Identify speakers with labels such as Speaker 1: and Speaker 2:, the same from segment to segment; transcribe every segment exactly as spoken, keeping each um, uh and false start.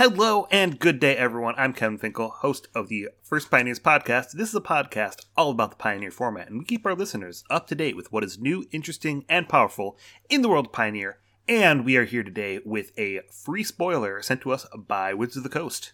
Speaker 1: Hello and good day, everyone. I'm Kevin Finkel, host of the First Pioneers podcast. This is a podcast all about the Pioneer format, and we keep our listeners up to date with what is new, interesting, and powerful in the world of Pioneer. And we are here today with a free spoiler sent to us by Wizards of the Coast.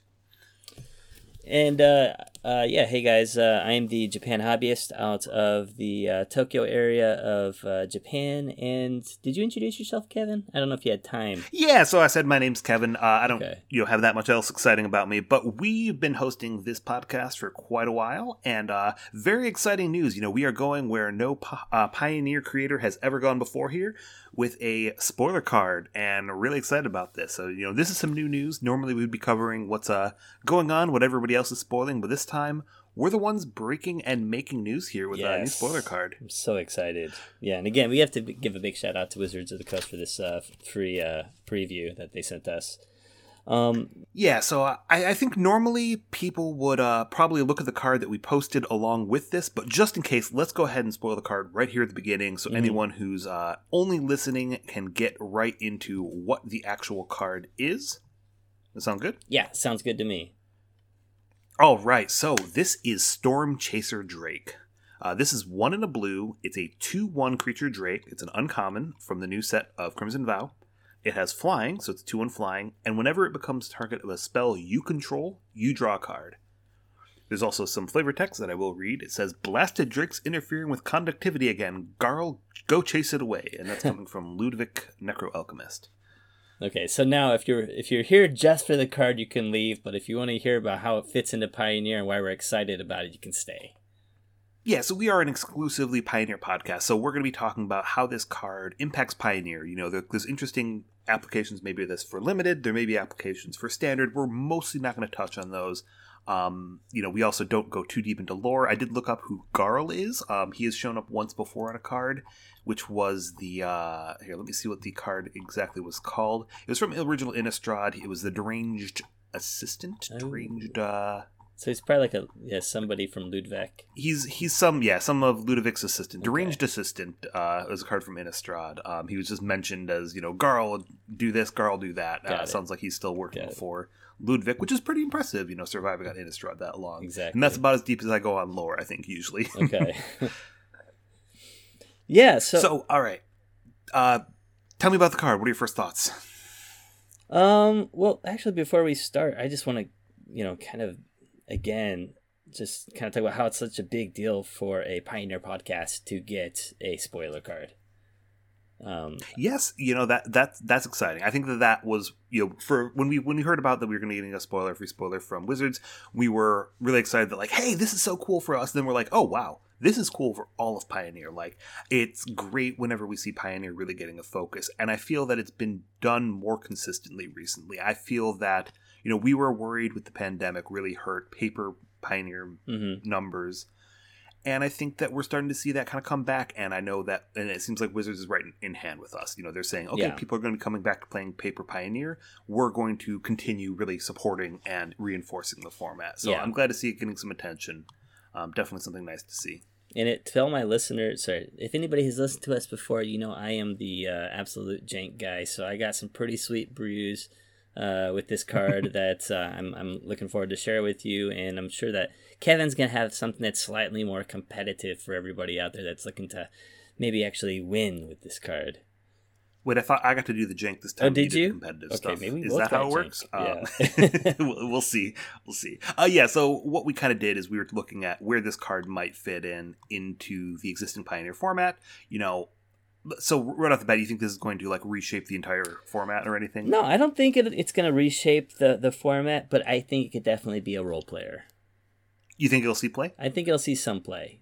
Speaker 2: And uh, uh, yeah, hey guys, uh, I am the Japan hobbyist out of the uh, Tokyo area of uh, Japan. And did you introduce yourself, Kevin? I don't know if you had time.
Speaker 1: Yeah, so I said my name's Kevin. Uh, I don't
Speaker 2: Okay.
Speaker 1: you know have that much else exciting about me, but we've been hosting this podcast for quite a while, and uh, very exciting news. You know, we are going where no pi- uh, Pioneer creator has ever gone before here, with a spoiler card, and really excited about this. So, you know, this is some new news. Normally we'd be covering what's uh going on, what everybody else is spoiling, but this time we're the ones breaking and making news here with
Speaker 2: Yes.
Speaker 1: a new spoiler card.
Speaker 2: I'm so excited. Yeah, and again, we have to b- give a big shout out to Wizards of the Coast for this uh, free uh, preview that they sent us. Um,
Speaker 1: Yeah, so I, I think normally people would uh, probably look at the card that we posted along with this, but just in case, let's go ahead and spoil the card right here at the beginning, so
Speaker 2: Mhm.
Speaker 1: anyone who's uh, only listening can get right into what the actual card is. That sound good?
Speaker 2: yeah, sounds good to me.
Speaker 1: All right, so this is Storm Chaser Drake. Uh, this is one in a blue. It's a two one creature Drake. It's an uncommon from the new set of Crimson Vow. It has flying, so it's two one flying, and whenever it becomes target of a spell you control, you draw a card. There's also some flavor text that I will read. It says, "Blasted Drake's interfering with conductivity again. Garl, go chase it away." And that's coming from Ludwig, Necroalchemist.
Speaker 2: Okay, so now if you're if you're here just for the card, you can leave. But if you want to hear about how it fits into Pioneer and why we're excited about it, you can stay.
Speaker 1: Yeah, so we are an exclusively Pioneer podcast, so we're going to be talking about how this card impacts Pioneer. You know, there, there's interesting applications maybe of this for Limited, there may be applications for Standard. We're mostly not going to touch on those. Um, you know, we also don't go too deep into lore. I did look up who Garl is. Um, he has shown up once before on a card, which was the, uh, here, let me see what the card exactly was called. It was from original Innistrad. It was the Deranged Assistant,
Speaker 2: Oh.
Speaker 1: Deranged, uh...
Speaker 2: So he's probably like a yeah somebody from Ludwig.
Speaker 1: He's he's some yeah some of Ludwig's assistant,
Speaker 2: Okay.
Speaker 1: deranged assistant. Uh, is a card from Innistrad. Um, he was just mentioned as you know Garl do this, Garl do that. Uh,
Speaker 2: Got it.
Speaker 1: sounds like he's still working
Speaker 2: Got it.
Speaker 1: for Ludwig, which is pretty impressive. You know, surviving on Innistrad that long.
Speaker 2: Exactly.
Speaker 1: And that's about as deep as I go on lore. I think usually.
Speaker 2: Okay. yeah. So,
Speaker 1: So all right, uh, tell me about the card. What are your first thoughts?
Speaker 2: um. Well, actually, before we start, I just want to, you know, kind of again, just kind of talk about how it's such a big deal for a Pioneer podcast to get a spoiler card. Um.
Speaker 1: Yes, you know that that that's exciting. I think that that was you know for when we when we heard about that we were going to be getting a spoiler free spoiler from Wizards, we were really excited that like, hey, this is so cool for us. And then we're like, oh wow, this is cool for all of Pioneer. Like, it's great whenever we see Pioneer really getting a focus, and I feel that it's been done more consistently recently. I feel that you know we were worried with the pandemic really hurt paper Pioneer
Speaker 2: Mm-hmm.
Speaker 1: numbers. And I think that we're starting to see that kind of come back. And I know that, and it seems like Wizards is right in, in hand with us. You know, they're saying, okay,
Speaker 2: Yeah.
Speaker 1: people are going to be coming back to playing Paper Pioneer. We're going to continue really supporting and reinforcing the format. So
Speaker 2: Yeah.
Speaker 1: I'm glad to see it getting some attention. Um, definitely something nice to see.
Speaker 2: And it tell my listeners, sorry, if anybody has listened to us before, you know I am the uh, absolute jank guy. So I got some pretty sweet brews uh, with this card that uh, I'm I'm looking forward to share with you, and I'm sure that Kevin's gonna have something that's slightly more competitive for everybody out there that's looking to maybe actually win with this card.
Speaker 1: Wait, I thought I got to do the jank this time.
Speaker 2: Oh, did
Speaker 1: did
Speaker 2: you?
Speaker 1: Competitive
Speaker 2: Okay,
Speaker 1: stuff.
Speaker 2: maybe we
Speaker 1: Is
Speaker 2: both
Speaker 1: that
Speaker 2: got
Speaker 1: how it
Speaker 2: jank.
Speaker 1: works?
Speaker 2: Yeah.
Speaker 1: Um, we'll we'll see. We'll see. Uh, yeah. So what we kind of did is we were looking at where this card might fit in into the existing Pioneer format. You know, so right off the bat, you think this is going to like reshape the entire format or anything?
Speaker 2: No, I don't think it, it's gonna reshape the the format, but I think it could definitely be a role player.
Speaker 1: You think it'll see play?
Speaker 2: I think it'll see some play.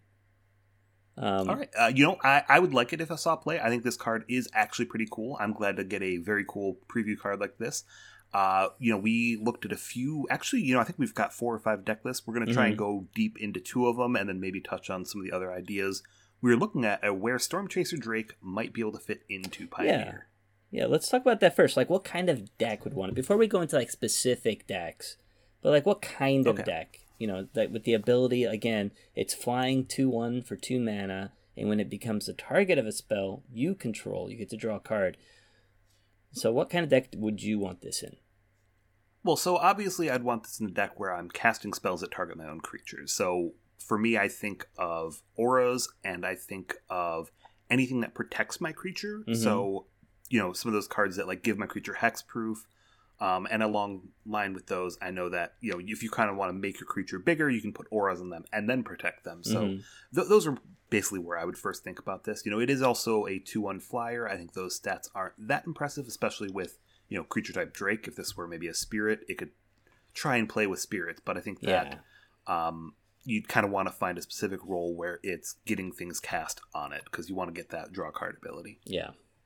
Speaker 2: Um,
Speaker 1: All right. Uh, you know, I, I would like it if I saw play. I think this card is actually pretty cool. I'm glad to get a very cool preview card like this. Uh, you know, we looked at a few. Actually, you know, I think we've got four or five deck lists. We're going to try
Speaker 2: Mhm.
Speaker 1: and go deep into two of them and then maybe touch on some of the other ideas. We were looking at uh, where Storm Chaser Drake might be able to fit into Pioneer.
Speaker 2: Yeah, let's talk about that first. Like, what kind of deck would want it? Before we go into, like, specific decks, but, like, what kind of
Speaker 1: Okay.
Speaker 2: deck? You know, that with the ability, again, it's flying two one for two mana, and when it becomes the target of a spell you control, you get to draw a card. So what kind of deck would you want this in?
Speaker 1: Well, so obviously I'd want this in a deck where I'm casting spells that target my own creatures. So for me, I think of auras and I think of anything that protects my creature. Mm-hmm. So, you know, some of those cards that like give my creature hexproof. Um, and along line with those, I know that, you know, if you kind of want to make your creature bigger, you can put auras on them and then protect them. So mm-hmm. th- those are basically where I would first think about this. You know, it is also a two one flyer. I think those stats aren't that impressive, especially with, you know, creature type Drake. If this were maybe a spirit, it could try and play with spirits. But I think that yeah. um, you'd kind of want to find a specific role where it's getting things cast on it because you want to get that draw card ability.
Speaker 2: Yeah.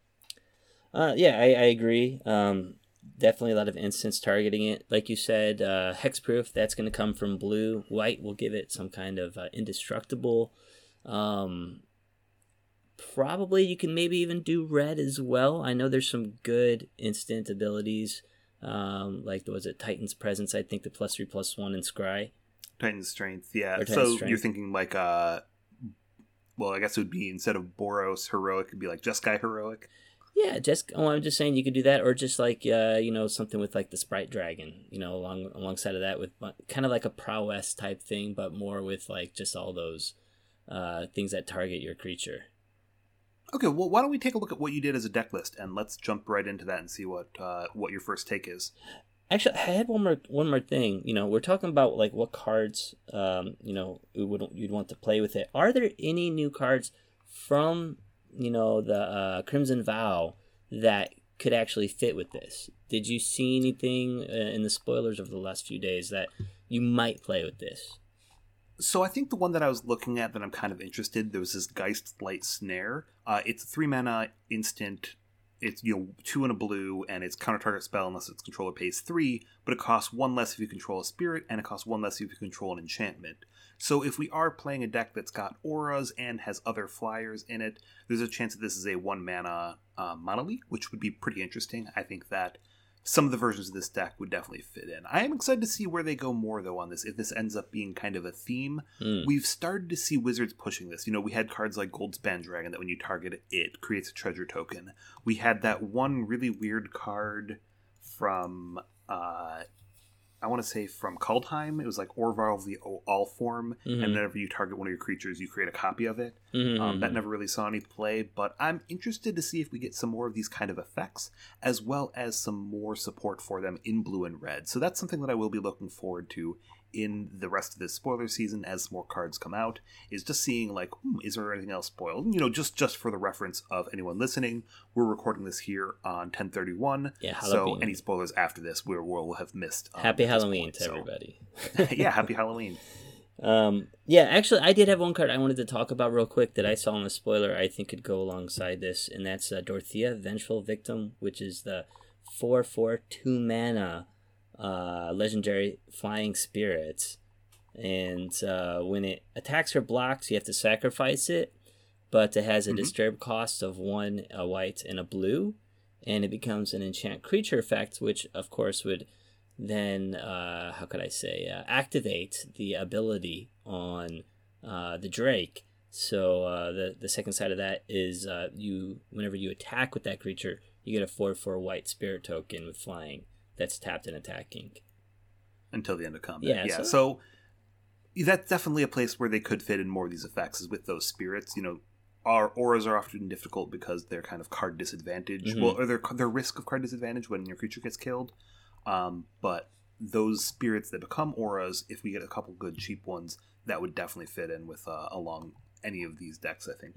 Speaker 2: Uh, yeah, I, I agree. Um, definitely a lot of instance targeting it. Like you said, uh, hexproof, that's going to come from blue. White will give it some kind of uh, indestructible. Um, probably you can maybe even do red as well. I know there's some good instant abilities. Um, like, was it Titan's Presence? I think the plus three, plus one in Scry.
Speaker 1: Titan's Strength, yeah.
Speaker 2: Titan's
Speaker 1: so
Speaker 2: Strength.
Speaker 1: You're thinking like, uh, well, I guess it would be instead of Boros Heroic, it'd be like Jeskai Heroic.
Speaker 2: Yeah, just oh, I'm just saying you could do that, or just like uh, you know, something with like the Sprite Dragon, you know, along alongside of that with kind of like a prowess type thing, but more with like just all those uh, things that target your creature.
Speaker 1: Okay, well, why don't we take a look at what you did as a deck list, and let's jump right into that and see what uh, what your first take is.
Speaker 2: Actually, I had one more one more thing. You know, we're talking about like what cards, um, you know, you would you'd want to play with it. Are there any new cards from you know the uh, Crimson Vow that could actually fit with this? Did you see anything uh, in the spoilers of the last few days that you might play with this?
Speaker 1: So I think the one that I was looking at that I'm kind of interested, there was this Geist Light Snare. Uh, it's a three mana instant. It's, you know, two and a blue, and it's counter target spell unless its controller pays three, but it costs one less if you control a spirit, and it costs one less if you control an enchantment. So if we are playing a deck that's got auras and has other flyers in it, there's a chance that this is a one mana uh, Monolith, which would be pretty interesting. I think that some of the versions of this deck would definitely fit in. I am excited to see where they go more, though, on this. If this ends up being kind of a theme, mm. we've started to see Wizards pushing this. You know, we had cards like Goldspan Dragon that when you target it, it creates a treasure token. We had that one really weird card from, uh, I want to say from Kaldheim. It was like Orvarl the Allform, mm-hmm. and whenever you target one of your creatures, you create a copy of it. Mm-hmm. Um, that never really saw any play, but I'm interested to see if we get some more of these kind of effects, as well as some more support for them in blue and red. So that's something that I will be looking forward to in the rest of this spoiler season as more cards come out, is just seeing like, hmm, is there anything else spoiled? You know, just just for the reference of anyone listening, we're recording this here on ten thirty-one,
Speaker 2: yeah,
Speaker 1: so any spoilers after this we will have missed. Um,
Speaker 2: happy Halloween point, to
Speaker 1: so.
Speaker 2: everybody.
Speaker 1: Yeah, happy Halloween.
Speaker 2: Um, yeah, actually, I did have one card I wanted to talk about real quick that I saw in the spoiler I think could go alongside this, and that's uh, Dorothea, Vengeful Victim, which is the four four two mana uh, legendary flying spirits. And uh, when it attacks or blocks, you have to sacrifice it, but it has a mm-hmm. disturb cost of one, a white, and a blue, and it becomes an enchant creature effect, which, of course, would then, uh, how could I say, uh, activate the ability on uh, the Drake. So uh, the, the second side of that is uh, you, whenever you attack with that creature, you get a four four white spirit token with flying that's tapped and attacking. Until
Speaker 1: the end of combat.
Speaker 2: Yeah,
Speaker 1: yeah
Speaker 2: so...
Speaker 1: so that's definitely a place where they could fit in more of these effects is with those spirits. You know, our auras are often difficult because they're kind of card disadvantage. Mm-hmm. Well, or they're, they're risk of card disadvantage when your creature gets killed. Um, but those spirits that become auras, if we get a couple good cheap ones, that would definitely fit in with uh, along any of these decks, I think.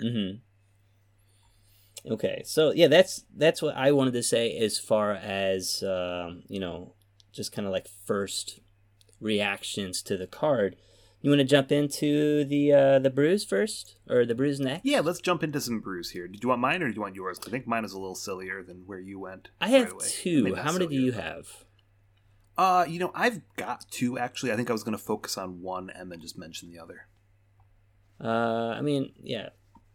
Speaker 2: Mm-hmm. Okay, so yeah, that's that's what I wanted to say as far as um, you know, just kind of like first reactions to the card. You want to jump into the uh, the brews first, or the brews next?
Speaker 1: Yeah, let's jump into some brews here. Did you want mine or do you want yours? I think mine is a little sillier than where you went.
Speaker 2: I have right two. How many sillier, do you but... have?
Speaker 1: Uh, you know, I've got two actually. I think I was going to focus on one and then just mention the other.
Speaker 2: Uh, I mean, yeah.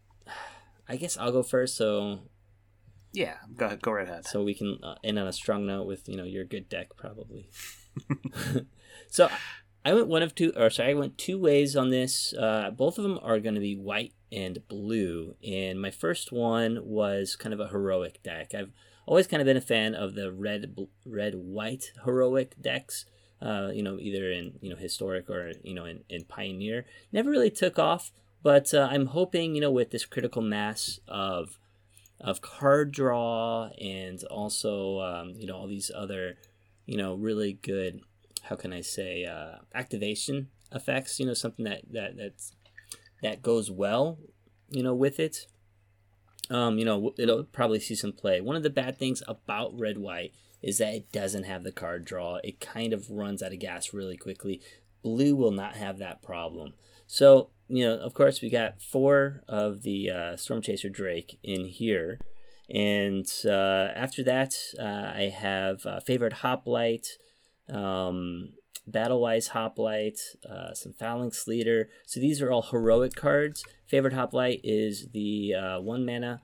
Speaker 2: I guess I'll go first. So.
Speaker 1: Yeah, go ahead. Go right ahead.
Speaker 2: So we can uh, end on a strong note with you know your good deck probably. So. I went one of two, or sorry, I went two ways on this. Uh, both of them are going to be white and blue. And my first one was kind of a heroic deck. I've always kind of been a fan of the red red white heroic decks. Uh, you know, either in you know historic or you know in, in Pioneer. Never really took off, but uh, I'm hoping you know with this critical mass of of card draw and also um, you know all these other you know really good, how can I say, uh, activation effects. You know, something that that that's that goes well you know with it. Um, you know, it'll probably see some play. One of the bad things about red white is that it doesn't have the card draw. It kind of runs out of gas really quickly. Blue will not have that problem. So, you know, of course, we got four of the uh, Storm Chaser Drake in here. And uh, after that, uh, I have uh, Favorite Hoplite, um, Battle-Wise Hoplite, uh, some Phalanx Leader. So these are all heroic cards. Favorite Hoplite is the uh, one mana...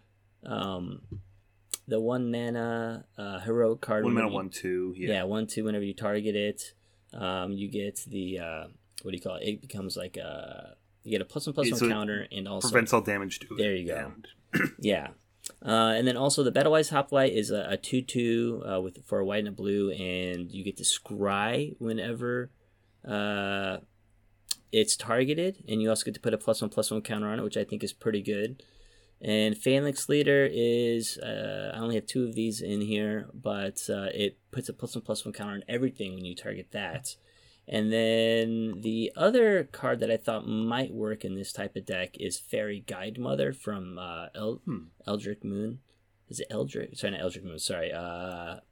Speaker 2: Um, The one mana uh, heroic card.
Speaker 1: One mana,
Speaker 2: you,
Speaker 1: one two. Yeah.
Speaker 2: yeah, one two. Whenever you target it, um, you get the uh, what do you call it? It becomes like a you get a plus one plus
Speaker 1: so
Speaker 2: one counter and also
Speaker 1: prevents all damage to it.
Speaker 2: There you go. yeah, uh, and then also the Battle-Wise Hoplite is a, a two two uh, with for a white and a blue, and you get to scry whenever uh, it's targeted, and you also get to put a plus one plus one counter on it, which I think is pretty good. And Phalanx Leader is, uh, I only have two of these in here, but uh, it puts a plus one plus one counter on everything when you target that. And then the other card that I thought might work in this type of deck is Fairy Guide Mother from uh, El- hmm. Eldritch Moon. Is it Eldritch? Sorry, not Eldritch Moon, sorry. Uh,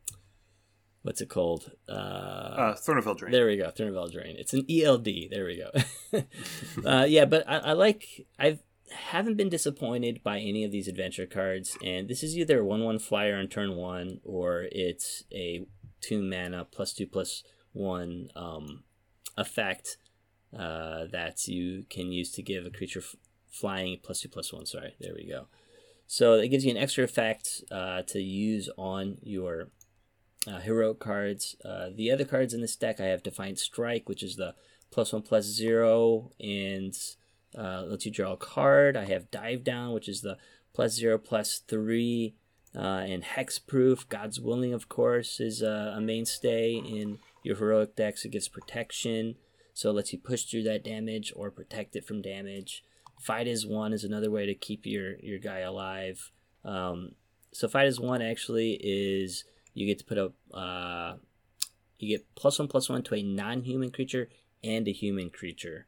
Speaker 2: what's it called? Uh,
Speaker 1: uh, Throne of Eldraine.
Speaker 2: There we go, Throne of Eldraine. It's an E L D. There we go. uh, yeah, but I, I like, I've, haven't been disappointed by any of these adventure cards, and this is either a one one flyer on turn one or it's a two mana plus two plus one um, effect uh, that you can use to give a creature f- flying plus two plus one. Sorry, there we go. So it gives you an extra effect uh, to use on your uh, heroic cards. Uh, the other cards in this deck, I have Defiant Strike, which is the plus one plus zero and Uh, lets you draw a card. I have Dive Down, which is the plus zero, plus three, uh, and Hexproof. God's Willing, of course, is uh, a mainstay in your heroic decks. It gives protection, so it lets you push through that damage or protect it from damage. Fight as One is another way to keep your, your guy alive. Um, so Fight as One actually is you get to put a uh, you get plus one plus one to a non-human creature and a human creature.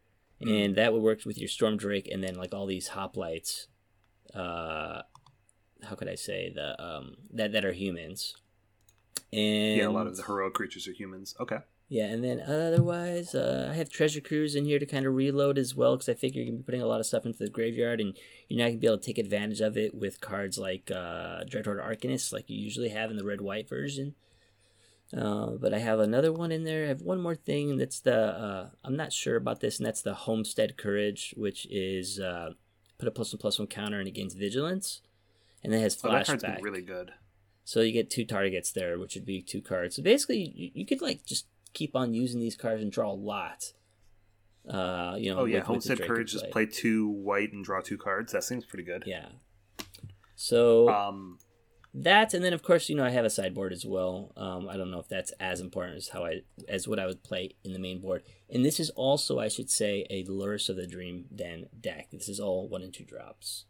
Speaker 2: And that would work with your Storm Drake and then like all these hoplites. Uh, how could I say the um that that are humans? And
Speaker 1: yeah, a lot of the heroic creatures are humans. Okay.
Speaker 2: Yeah, and then otherwise, uh, I have Treasure Cruise in here to kind of reload as well because I figure you're gonna be putting a lot of stuff into the graveyard, and you're not gonna be able to take advantage of it with cards like uh, Dreadhorde Arcanist, like you usually have in the red white version. Uh, but I have another one in there. I have one more thing, and that's the, uh, I'm not sure about this, and that's the Homestead Courage, which is uh, put a plus one plus one counter and it gains Vigilance. And it has Flashback. Oh, that card's been
Speaker 1: really good.
Speaker 2: So you get two targets there, which would be two cards. So basically, you, you could like just keep on using these cards and draw a lot. Uh, you know.
Speaker 1: Oh yeah,
Speaker 2: with,
Speaker 1: Homestead
Speaker 2: with
Speaker 1: Courage, just play two white and draw two cards. That seems pretty good.
Speaker 2: Yeah. So...
Speaker 1: Um...
Speaker 2: That, and then of course, you know, I have a sideboard as well. Um, I don't know if that's as important as how I as what I would play in the main board. And this is also, I should say, a Lurrus of the Dream Den deck. This is all one and two drops.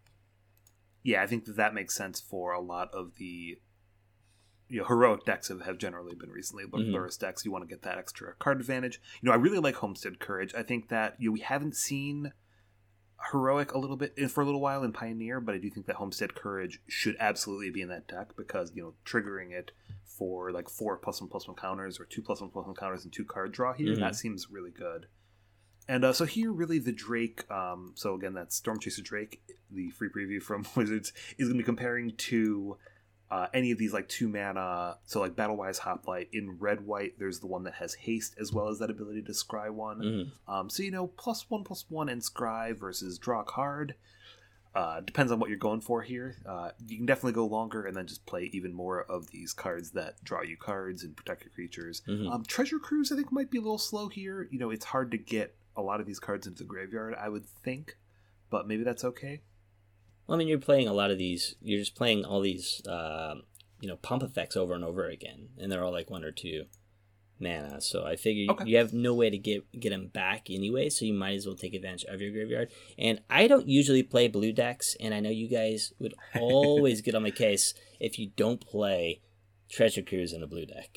Speaker 1: Yeah, I think that that makes sense for a lot of the you know heroic decks have, have generally been recently. But mm-hmm. Lurrus decks, you want to get that extra card advantage. You know, I really like Homestead Courage. I think that you know, we haven't seen heroic a little bit for a little while in Pioneer, but I do think that Homestead Courage should absolutely be in that deck because you know triggering it for like four plus one plus one counters or two plus one plus one counters and two card draw here, mm-hmm. that seems really good. And uh, so here really the Drake, um, so again that's Storm Chaser Drake, the free preview from Wizards, is going to be comparing to uh, any of these like two mana, so like Battle-Wise Hoplite in red white. There's the one that has haste as well as that ability to scry one. Mm-hmm. Um, so you know plus one plus one and scry versus draw a card. Uh, depends on what you're going for here. Uh, you can definitely go longer and then just play even more of these cards that draw you cards and protect your creatures. Mm-hmm. Um, Treasure Cruise I think might be a little slow here. You know it's hard to get a lot of these cards into the graveyard I would think, but maybe that's okay.
Speaker 2: Well, I mean, you're playing a lot of these. You're just playing all these, uh, you know, pump effects over and over again, and they're all like one or two mana. So I figure
Speaker 1: Okay.
Speaker 2: you have no way to get get them back anyway. So you might as well take advantage of your graveyard. And I don't usually play blue decks, and I know you guys would always get on my case if you don't play Treasure Cruise in a blue deck.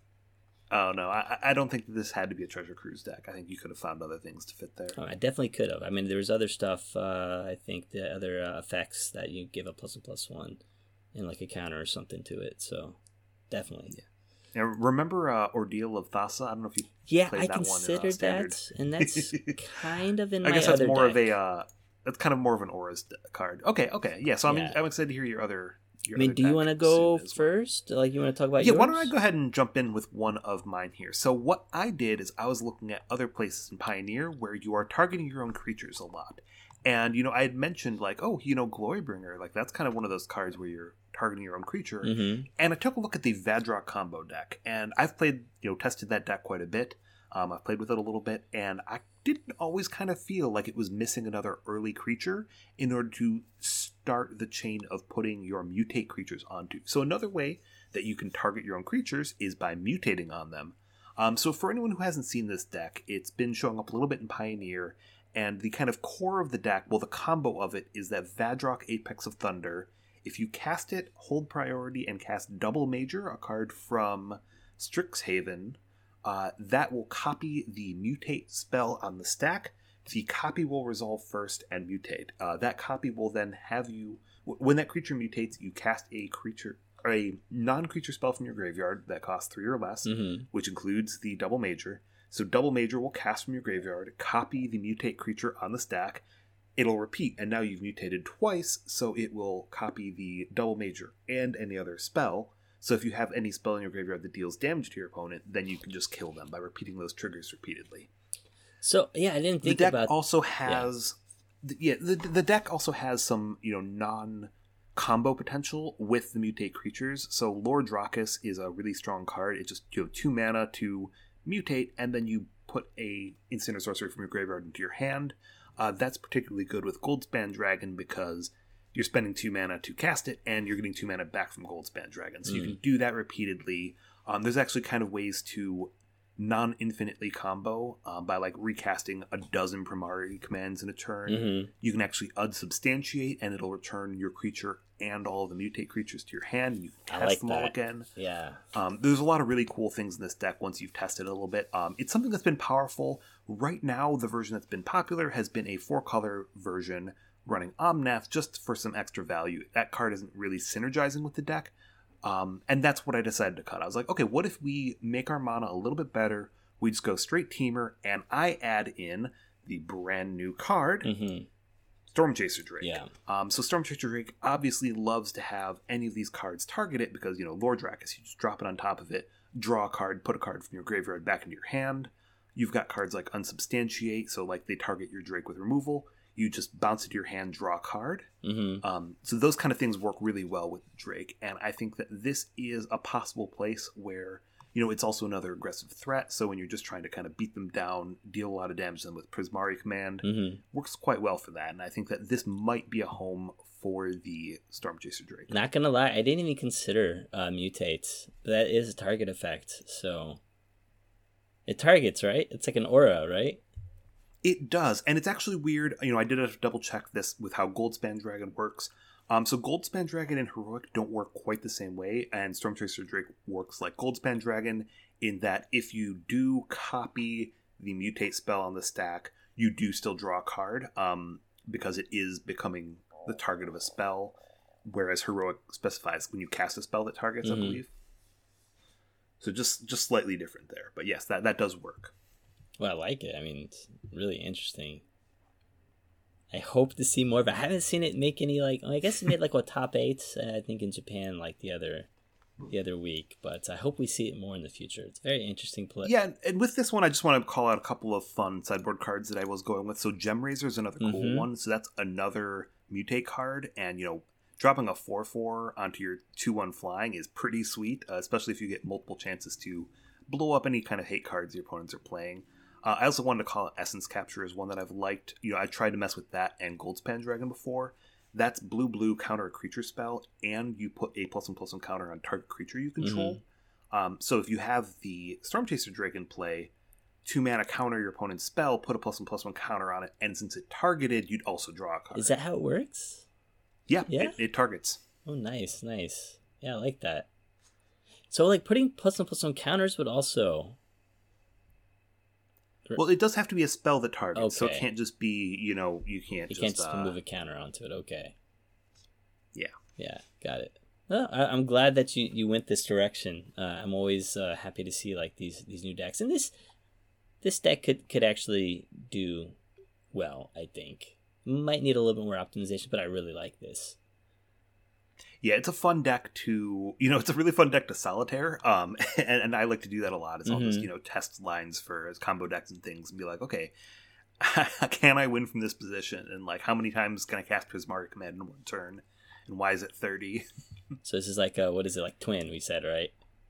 Speaker 1: Oh, no, I, I don't think this had to be a Treasure Cruise deck. I think you could have found other things to fit there.
Speaker 2: Oh, I definitely could have. I mean, there was other stuff, uh, I think the other uh, effects that you give a plus and plus one and like a counter or something to it. So definitely.
Speaker 1: Yeah. Now, remember uh, Ordeal of Thassa? I don't know if you
Speaker 2: yeah,
Speaker 1: played
Speaker 2: I
Speaker 1: that
Speaker 2: considered
Speaker 1: one in, uh, Standard.
Speaker 2: that, and that's kind of in
Speaker 1: I
Speaker 2: my
Speaker 1: guess that's
Speaker 2: other
Speaker 1: more
Speaker 2: deck.
Speaker 1: of a, uh, that's kind of more of an Auras card. Okay, okay. Yeah, so I'm,
Speaker 2: Yeah.
Speaker 1: I'm excited to hear your other your
Speaker 2: I mean,
Speaker 1: other
Speaker 2: do you
Speaker 1: deck
Speaker 2: want to go
Speaker 1: soon as well.
Speaker 2: first? Like, you want to talk about
Speaker 1: Yeah,
Speaker 2: yours?
Speaker 1: why don't I go ahead and jump in with one of mine here. So what I did is I was looking at other places in Pioneer where you are targeting your own creatures a lot. And, you know, I had mentioned, like, oh, you know, Glorybringer, like, that's kind of one of those cards where you're targeting your own creature.
Speaker 2: Mm-hmm.
Speaker 1: And I took a look at the Vadrok combo deck, and I've played, you know, tested that deck quite a bit. Um, I've played with it a little bit, and I didn't always kind of feel like it was missing another early creature in order to start the chain of putting your mutate creatures onto. So another way that you can target your own creatures is by mutating on them. Um, so for anyone who hasn't seen this deck, it's been showing up a little bit in Pioneer, and the kind of core of the deck, well, the combo of it is that Vadrok Apex of Thunder. If you cast it, hold priority, and cast Double Major, a card from Strixhaven, uh, that will copy the mutate spell on the stack. The copy will resolve first and mutate. Uh, that copy will then have you, when that creature mutates, you cast a creature, or a non-creature spell from your graveyard that costs three or less,
Speaker 2: Mm-hmm.
Speaker 1: which includes the Double Major. So Double Major will cast from your graveyard, copy the mutate creature on the stack. It'll repeat, and now you've mutated twice, so it will copy the Double Major and any other spell. So if you have any spell in your graveyard that deals damage to your opponent, then you can just kill them by repeating those triggers repeatedly.
Speaker 2: So, yeah, I didn't think
Speaker 1: the deck
Speaker 2: about...
Speaker 1: also has... Yeah, the, the deck also has some, you know, non-combo potential with the mutate creatures. So Lord Drakus is a really strong card. It's just, you have two mana to mutate, and then you put a instant or sorcery from your graveyard into your hand. Uh, that's particularly good with Goldspan Dragon because you're spending two mana to cast it, and you're getting two mana back from Goldspan Dragon. So mm. you can do that repeatedly. Um, there's actually kind of ways to non-infinitely combo um, by like recasting a dozen Primari commands in a turn.
Speaker 2: Mm-hmm.
Speaker 1: You can actually unsubstantiate, and it'll return your creature and all of the mutate creatures to your hand, and you can test
Speaker 2: like
Speaker 1: them
Speaker 2: that.
Speaker 1: all again.
Speaker 2: Yeah.
Speaker 1: Um, there's a lot of really cool things in this deck once you've tested it a little bit. Um, it's something that's been powerful. Right now, the version that's been popular has been a four-color version running Omnath just for some extra value. That card isn't really synergizing with the deck. Um, and that's what I decided to cut. I was like, okay, what if we make our mana a little bit better? We just go straight Teamer, and I add in the brand new card,
Speaker 2: Mm-hmm.
Speaker 1: Stormchaser Drake.
Speaker 2: Yeah.
Speaker 1: Um, so Stormchaser Drake obviously loves to have any of these cards target it because, you know, Lord Drakus, you just drop it on top of it, draw a card, put a card from your graveyard back into your hand. You've got cards like Unsubstantiate, so like they target your Drake with removal. You just bounce it to your hand, draw a card.
Speaker 2: Mm-hmm.
Speaker 1: Um, so those kind of things work really well with Drake, and I think that this is a possible place where, you know, it's also another aggressive threat, so when you're just trying to kind of beat them down, deal a lot of damage to them with Prismari Command,
Speaker 2: Mm-hmm.
Speaker 1: works quite well for that, and I think that this might be a home for the Stormchaser Drake.
Speaker 2: Not gonna lie, I didn't even consider uh, mutates. That is a target effect, so... It targets, right? It's like an aura, right?
Speaker 1: It does, and it's actually weird. You know, I did have to double check this with how Goldspan Dragon works. Um, so Goldspan Dragon and Heroic don't work quite the same way, and Stormchaser Drake works like Goldspan Dragon in that if you do copy the mutate spell on the stack, you do still draw a card, um, because it is becoming the target of a spell, whereas Heroic specifies when you cast a spell that targets,
Speaker 2: Mm-hmm.
Speaker 1: I believe. So just just slightly different there, but yes, that, that does work.
Speaker 2: Well, I like it. I mean, it's really interesting. I hope to see more, but I haven't seen it make any, like, I guess it made like what, top eight, uh, I think in Japan, like the other the other week, but I hope we see it more in the future. It's a very interesting play.
Speaker 1: Yeah, and with this one, I just want to call out a couple of fun sideboard cards that I was going with. So Gemrazor is another cool
Speaker 2: Mhm.
Speaker 1: one. So that's another mutate card, and, you know, dropping a four four onto your two one flying is pretty sweet, uh, especially if you get multiple chances to blow up any kind of hate cards your opponents are playing. Uh, I also wanted to call it Essence Capture as one that I've liked. You know, I tried to mess with that and Goldspan Dragon before, that's blue blue counter a creature spell, and you put a plus one plus one counter on target creature you control. Mm-hmm. Um, so if you have the Stormchaser Drake in play, two mana counter your opponent's spell, put a plus one plus one counter on it, and since it targeted, you'd also draw a card.
Speaker 2: Is that how it works?
Speaker 1: Yeah, yeah? It, it targets.
Speaker 2: Oh, nice, nice. Yeah, I like that. So, like, putting plus one plus one counters would also...
Speaker 1: Well, it does have to be a spell that targets,
Speaker 2: okay.
Speaker 1: so it can't just be, you know, you can't
Speaker 2: you
Speaker 1: just...
Speaker 2: You can't just
Speaker 1: uh,
Speaker 2: move a counter onto it, okay.
Speaker 1: Yeah.
Speaker 2: Yeah, got it. Well, I, I'm glad that you, you went this direction. Uh, I'm always uh, happy to see, like, these these new decks. And this this deck could, could actually do well, I think. Might need a little bit more optimization, but I really like this.
Speaker 1: Yeah, it's a fun deck to, you know, it's a really fun deck to solitaire, um, and, and I like to do that a lot. It's mm-hmm. all just, you know, test lines for as combo decks and things, and be like, okay, can I win from this position? And, like, how many times can I cast Prismatic Command in one turn? And why is it thirty?
Speaker 2: So this is like, a, what is it, like Twin, we said, right?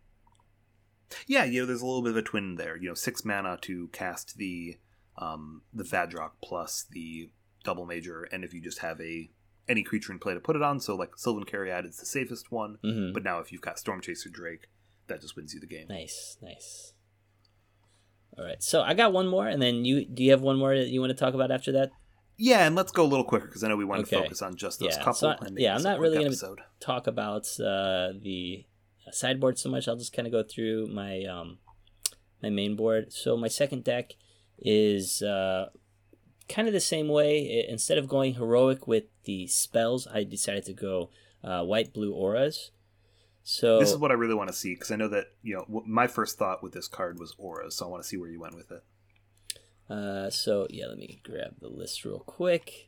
Speaker 1: Yeah, you know, there's a little bit of a Twin there. You know, six mana to cast the, um, the Vadrock plus the Double Major, and if you just have a any creature in play to put it on, so like Sylvan Caryatid is the safest one, mm-hmm. but now if you've got Stormchaser Drake, that just wins you the game.
Speaker 2: Nice, nice. All right, so I got one more, and then you do you have one more that you want to talk about after that?
Speaker 1: Yeah, and let's go a little quicker because I know we want
Speaker 2: okay.
Speaker 1: to focus on just those
Speaker 2: yeah.
Speaker 1: couple.
Speaker 2: So I, yeah, I'm not really going to talk about uh, the sideboard so much. I'll just kind of go through my um, my main board. So my second deck is uh, kind of the same way. Instead of going heroic with the spells, I decided to go uh, white blue auras. So
Speaker 1: this is what I really want to see because I know that, you know, my first thought with this card was auras, so I want to see where you went with it.
Speaker 2: Uh, so yeah, let me grab the list real quick.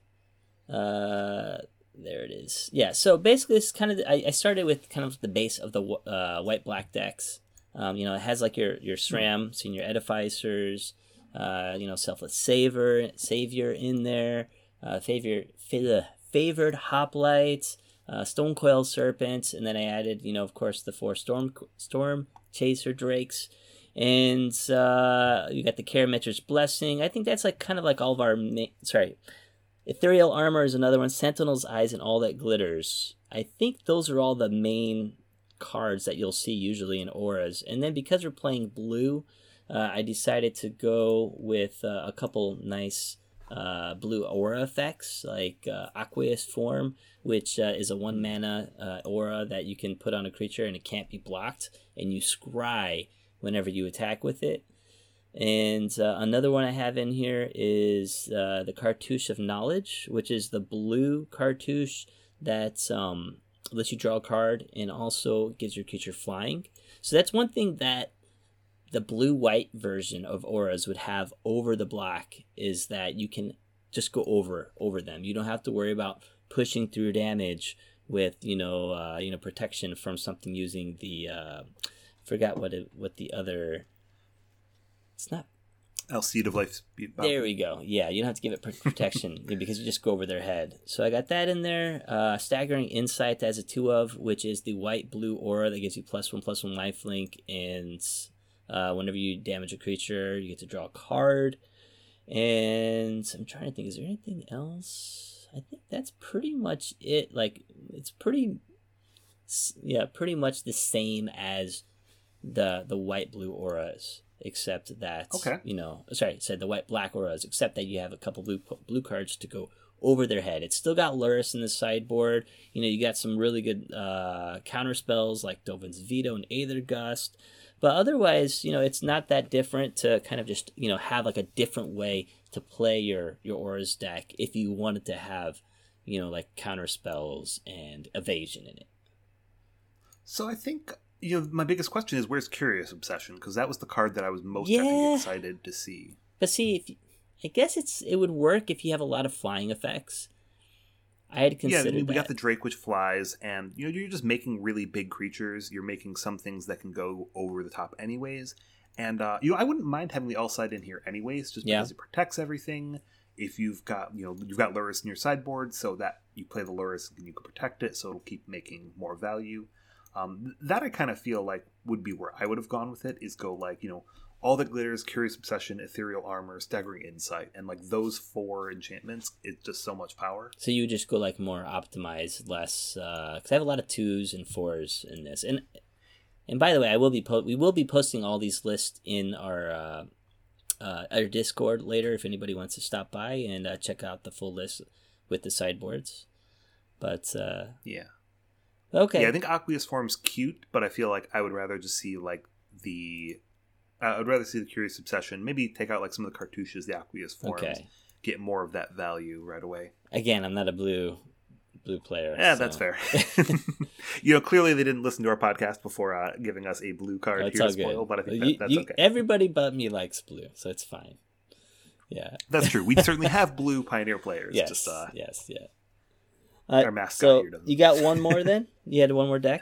Speaker 2: Uh, there it is. Yeah, so basically, it's kind of the, I, I started with kind of the base of the uh, white black decks. Um, you know, it has like your your SRAM, Senior Edificers, uh, you know, Selfless Savior, Savior in there, uh, favor, f- favored Hoplites, uh, Stonecoil Serpent, and then I added, you know, of course, the four Storm Storm Chaser Drakes. And uh, you got the Karametra's Blessing. I think that's like kind of like all of our... Ma- sorry. Ethereal Armor is another one. Sentinel's Eyes and All That Glitters. I think those are all the main cards that you'll see usually in auras. And then because we're playing blue, uh, I decided to go with uh, a couple nice uh, blue aura effects, like uh, Aqueous Form, which uh, is a one mana uh, aura that you can put on a creature and it can't be blocked. And you scry whenever you attack with it. And uh, another one I have in here is uh, the Cartouche of Knowledge, which is the blue cartouche that um, lets you draw a card and also gives your creature flying. So that's one thing that the blue-white version of auras would have over the black, is that you can just go over over them. You don't have to worry about pushing through damage with, you know, uh, you know, protection from something using the... Uh, Forgot what it, what the other. It's not.
Speaker 1: Seed of Life.
Speaker 2: There we go. Yeah, you don't have to give it protection because you just go over their head. So I got that in there. Uh, Staggering Insight as a two of, which is the white blue aura that gives you plus one plus one lifelink, and uh, whenever you damage a creature, you get to draw a card. And I'm trying to think, is there anything else? I think that's pretty much it. Like, it's pretty, yeah, pretty much the same as the the white blue auras, except that
Speaker 1: okay.
Speaker 2: you know, sorry, said the white black auras, except that you have a couple blue blue cards to go over their head. It's still got Lurrus in the sideboard. You know, you got some really good uh, counter spells like Dovin's Veto and Aether Gust, but otherwise, you know, it's not that different to kind of just, you know, have like a different way to play your your auras deck if you wanted to have, you know, like counter spells and evasion in it.
Speaker 1: So I think, you know, my biggest question is, where's Curious Obsession? Because that was the card that I was most
Speaker 2: yeah.
Speaker 1: I think, excited to see.
Speaker 2: But see, if you, I guess it's it would work if you have a lot of flying effects. I had considered
Speaker 1: Yeah, I mean, we
Speaker 2: that.
Speaker 1: got the Drake, which flies, and you know, you're just making really big creatures. You're making some things that can go over the top anyways. And, uh, you know, I wouldn't mind having the L-Side in here anyways, just because yeah. it protects everything. If you've got, you know, you've got Lurrus in your sideboard, so that you play the Lurrus and you can protect it, so it'll keep making more value. Um, that I kind of feel like would be where I would have gone with it, is go like, you know, All That Glitters, Curious Obsession, Ethereal Armor, Staggering Insight, and like those four enchantments, it's just so much power.
Speaker 2: So you just go like more optimized, less because I have a lot of twos and fours in this. And and by the way, I will be po- we will be posting all these lists in our uh, uh, our Discord later if anybody wants to stop by and uh, check out the full list with the sideboards. But uh,
Speaker 1: yeah,
Speaker 2: okay,
Speaker 1: yeah, I think Aqueous Form's cute, but I feel like I would rather just see like the. Uh, I'd rather see the Curious Obsession. Maybe take out like some of the cartouches, the Aqueous Forms. Okay. Get more of that value right away.
Speaker 2: Again, I'm not a blue blue player.
Speaker 1: Yeah,
Speaker 2: so.
Speaker 1: that's fair. You know, clearly they didn't listen to our podcast before uh, giving us a blue card
Speaker 2: oh,
Speaker 1: here to spoil, but I think that,
Speaker 2: you,
Speaker 1: that's
Speaker 2: you,
Speaker 1: okay.
Speaker 2: Everybody but me likes blue, so it's fine. Yeah.
Speaker 1: That's true. We certainly have blue Pioneer players.
Speaker 2: Yes,
Speaker 1: just, uh,
Speaker 2: yes, yeah.
Speaker 1: Our mascot
Speaker 2: so
Speaker 1: here doesn't.
Speaker 2: You got one more then? You had one more deck?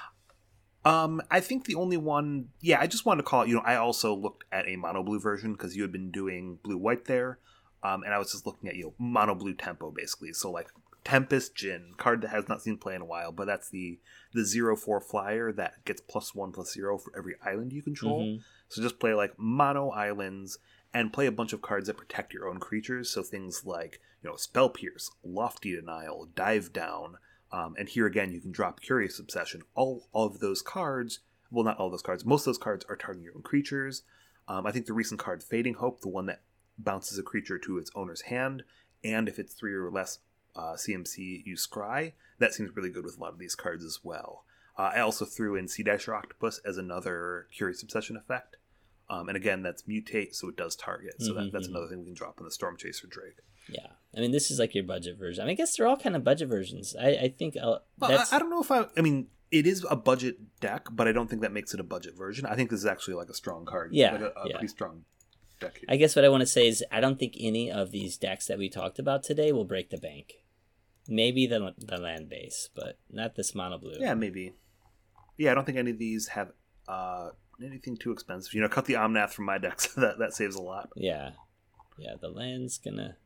Speaker 1: Um, I think the only one, yeah, I just wanted to call it, you know, I also looked at a mono blue version because you had been doing blue white there. Um, and I was just looking at, you know, mono blue tempo basically. So like Tempest Djinn, card that has not seen play in a while, but that's the the zero four flyer that gets plus one plus zero for every island you control. Mm-hmm. So just play like mono islands and play a bunch of cards that protect your own creatures. So things like, you know, Spell Pierce, Lofty Denial, Dive Down. Um, and here again, you can drop Curious Obsession. All, all of those cards, well, not all those cards, most of those cards are targeting your own creatures. Um, I think the recent card, Fading Hope, the one that bounces a creature to its owner's hand, and if it's three or less uh, C M C, you scry. That seems really good with a lot of these cards as well. Uh, I also threw in Sea Dasher Octopus as another Curious Obsession effect. Um, and again, that's Mutate, so it does target. So mm-hmm, that, that's mm-hmm. another thing we can drop in the Storm Chaser Drake.
Speaker 2: Yeah, I mean, this is like your budget version. I mean, I guess they're all kind of budget versions. I, I think uh, that's...
Speaker 1: I, I don't know if I... I mean, it is a budget deck, but I don't think that makes it a budget version. I think this is actually like a strong card.
Speaker 2: Yeah,
Speaker 1: like a, a
Speaker 2: yeah.
Speaker 1: pretty strong deck here.
Speaker 2: I guess what I want to say is I don't think any of these decks that we talked about today will break the bank. Maybe the the land base, but not this mono blue.
Speaker 1: Yeah, maybe. Yeah, I don't think any of these have uh, anything too expensive. You know, cut the Omnath from my deck, so that, that saves a lot.
Speaker 2: Yeah. Yeah, the land's gonna...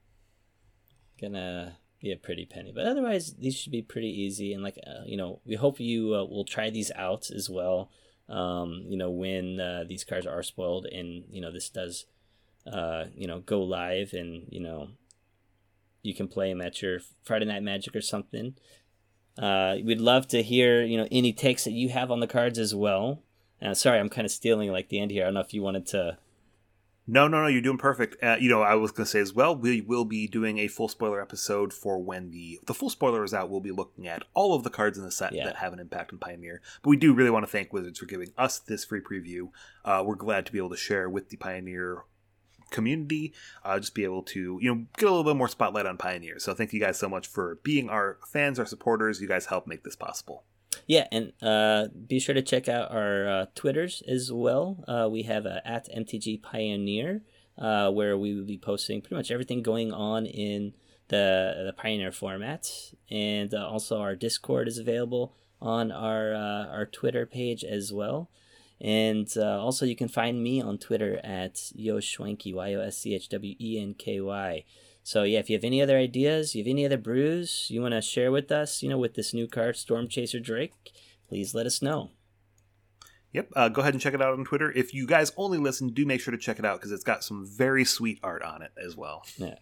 Speaker 2: gonna be a pretty penny, but otherwise these should be pretty easy. And like uh, you know, we hope you uh, will try these out as well. Um, you know, when uh, these cards are spoiled, and you know this does, uh, you know, go live, and you know, you can play them at your Friday Night Magic or something. Uh, we'd love to hear you know any takes that you have on the cards as well. Uh, sorry, I'm kind of stealing like the end here. I don't know if you wanted to.
Speaker 1: No, no, no, you're doing perfect. Uh, you know, I was going to say as well, we will be doing a full spoiler episode for when the the full spoiler is out. We'll be looking at all of the cards in the set yeah. that have an impact on Pioneer. But we do really want to thank Wizards for giving us this free preview. Uh, we're glad to be able to share with the Pioneer community, uh, just be able to, you know, get a little bit more spotlight on Pioneer. So thank you guys so much for being our fans, our supporters. You guys help make this possible.
Speaker 2: Yeah, and uh, be sure to check out our uh, Twitters as well. Uh, we have uh, at M T G Pioneer, uh, where we will be posting pretty much everything going on in the the Pioneer format, and uh, also our Discord is available on our uh, our Twitter page as well. And uh, also you can find me on Twitter at Yoschwenky, Y O S C H W E N K Y. So yeah, if you have any other ideas, you have any other brews you want to share with us, you know, with this new card, Storm Chaser Drake, please let us know.
Speaker 1: Yep, uh, go ahead and check it out on Twitter. If you guys only listen, do make sure to check it out because it's got some very sweet art on it as well.
Speaker 2: Yeah.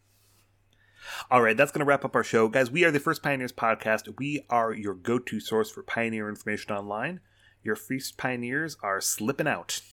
Speaker 1: All right, that's going to wrap up our show. Guys, we are the First Pioneers Podcast. We are your go-to source for Pioneer information online. Your Feast Pioneers are slipping out.